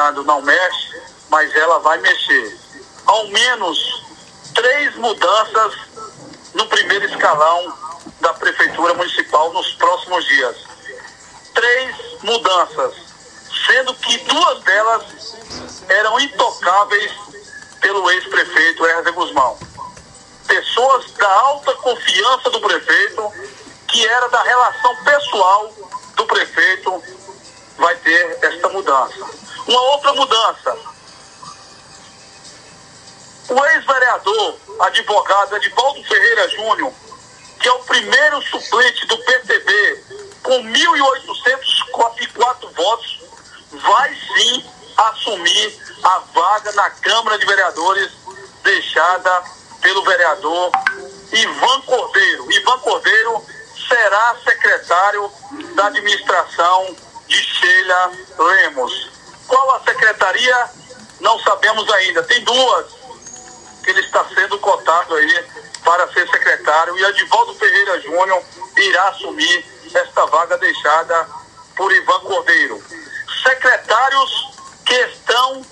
acompanhando não mexe, mas ela vai mexer. Ao menos 3 mudanças no primeiro escalão da Prefeitura Municipal nos próximos dias. 3 mudanças, sendo que 2 delas eram intocáveis pelo ex-prefeito Herder Guzmão. Pessoas da alta confiança do prefeito, que era da relação pessoal do prefeito, vai ter esta mudança. Uma outra mudança: o ex-vereador, advogado Edivaldo Ferreira Júnior, que é o primeiro suplente do PTB, com 1.804 votos, vai sim assumir a vaga na Câmara de Vereadores deixada pelo vereador Ivan Cordeiro. Ivan Cordeiro será secretário da administração de Sheila Lemos. Qual a secretaria? Não sabemos ainda. Tem 2 que ele está sendo cotado aí para ser secretário, e Edivaldo Ferreira Júnior irá assumir esta vaga deixada por Ivan Cordeiro. Secretários que estão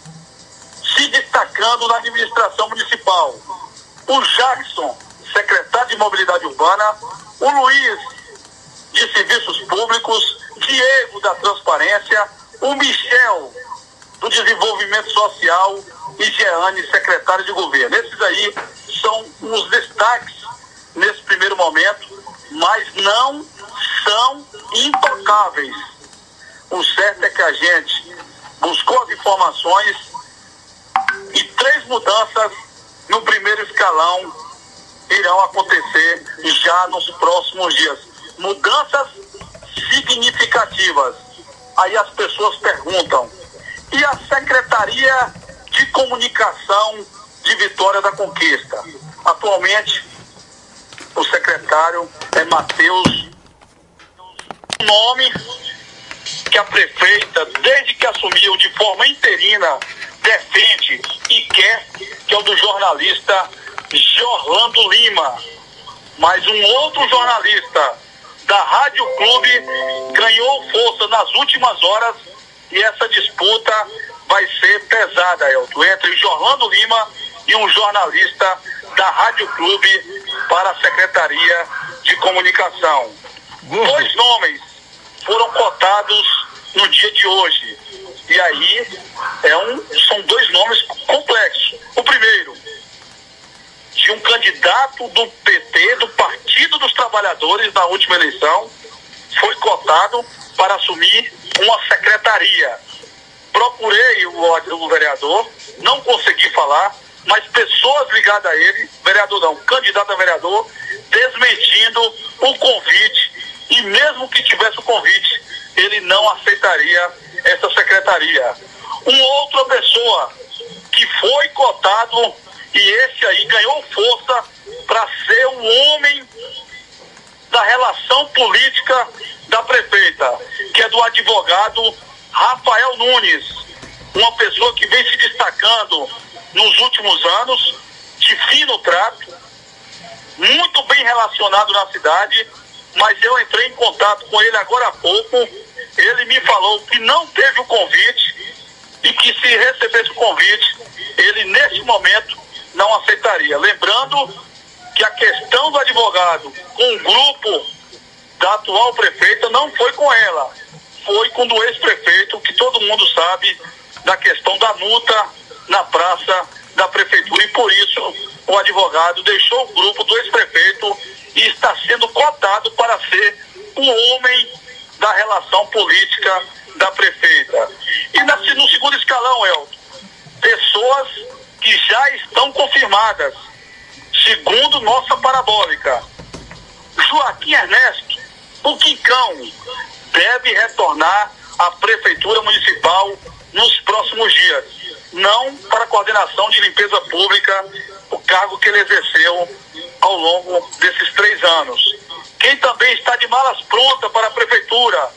se destacando na administração municipal: o Jackson, secretário de Mobilidade Urbana; o Luiz, de Serviços Públicos; Diego, da Transparência; o Michel, do Desenvolvimento Social; e Jeane, secretário de Governo. Esses aí são os destaques nesse primeiro momento, mas não são intocáveis. O certo é que a gente buscou as informações e 3 mudanças no primeiro escalão irão acontecer já nos próximos dias. Mudanças significativas. Aí as pessoas perguntam: e a Secretaria de Comunicação de Vitória da Conquista? Atualmente, o secretário é Matheus. O nome que a prefeita, desde que assumiu de forma interina, defende e quer, que é o do jornalista Jorlando Lima. Mas um outro jornalista da Rádio Clube ganhou força nas últimas horas, e essa disputa vai ser pesada, Elton, entre Jorlando Lima e um jornalista da Rádio Clube para a Secretaria de Comunicação. 2 nomes foram cotados no dia de hoje. E aí são 2 nomes complexos. O primeiro, de um candidato do PT, do Partido dos Trabalhadores, na última eleição, foi cotado para assumir uma secretaria. Procurei o vereador, não consegui falar, mas pessoas ligadas a ele, vereador não, candidato a vereador, desmentindo o convite, e mesmo que tivesse o convite, ele não aceitaria essa secretaria. Uma outra pessoa que foi cotado, e esse aí ganhou força para ser o homem da relação política da prefeita, que é do advogado Rafael Nunes, uma pessoa que vem se destacando nos últimos anos, de fino trato, muito bem relacionado na cidade, mas eu entrei em contato com ele agora há pouco. Ele me falou que não teve o convite e que, se recebesse o convite, ele nesse momento não aceitaria. Lembrando que a questão do advogado com o grupo da atual prefeita não foi com ela, foi com o do ex-prefeito, que todo mundo sabe da questão da multa na praça da prefeitura, e por isso o advogado deixou o grupo do ex-prefeito e está sendo cotado para ser o homem da relação política da prefeita. E no segundo escalão, Elton, pessoas que já estão confirmadas, segundo nossa parabólica: Joaquim Ernesto, o Quincão, deve retornar à Prefeitura Municipal nos próximos dias, não para a coordenação de limpeza pública, o cargo que ele exerceu ao longo desses 3 anos. Quem também está de malas prontas para a Prefeitura,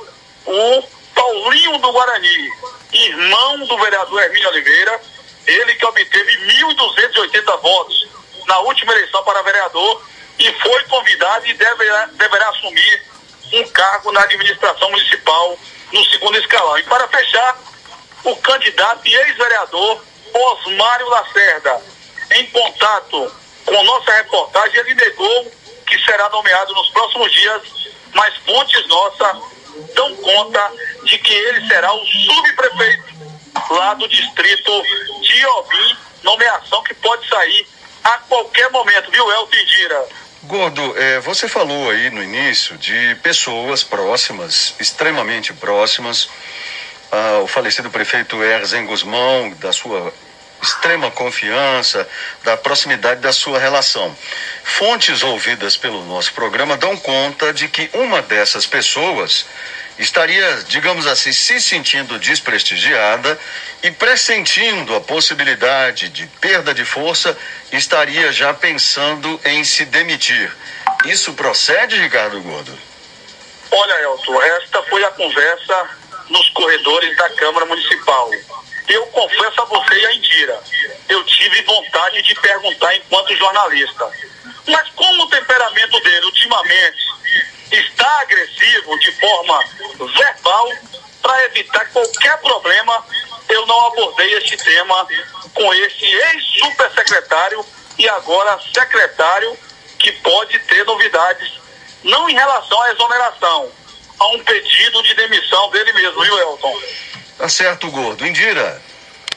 o Paulinho do Guarani, irmão do vereador Hermínio Oliveira, ele que obteve 1.280 votos na última eleição para vereador e foi convidado e deverá assumir um cargo na administração municipal no segundo escalão. E para fechar, o candidato e ex-vereador Osmário Lacerda. Em contato com nossa reportagem, ele negou que será nomeado nos próximos dias, mas fontes nossas dão conta de que ele será o subprefeito lá do distrito de Iobim, nomeação que pode sair a qualquer momento, viu, Elton e Dira? Gordo, você falou aí no início de pessoas próximas, extremamente próximas, ao falecido prefeito Erzen Guzmão, da sua extrema confiança, da proximidade da sua relação. Fontes ouvidas pelo nosso programa dão conta de que uma dessas pessoas estaria, digamos assim, se sentindo desprestigiada e pressentindo a possibilidade de perda de força, estaria já pensando em se demitir. Isso procede, Ricardo Gordo? Olha, Elton, esta foi a conversa nos corredores da Câmara Municipal. Eu confesso a você e a Indira, eu tive vontade de perguntar enquanto jornalista. Mas como o temperamento dele ultimamente está agressivo de forma verbal, para evitar qualquer problema, eu não abordei este tema com esse ex-supersecretário e agora secretário, que pode ter novidades, não em relação à exoneração, a um pedido de demissão dele mesmo, viu, Elton? Tá certo, Gordo. Indira.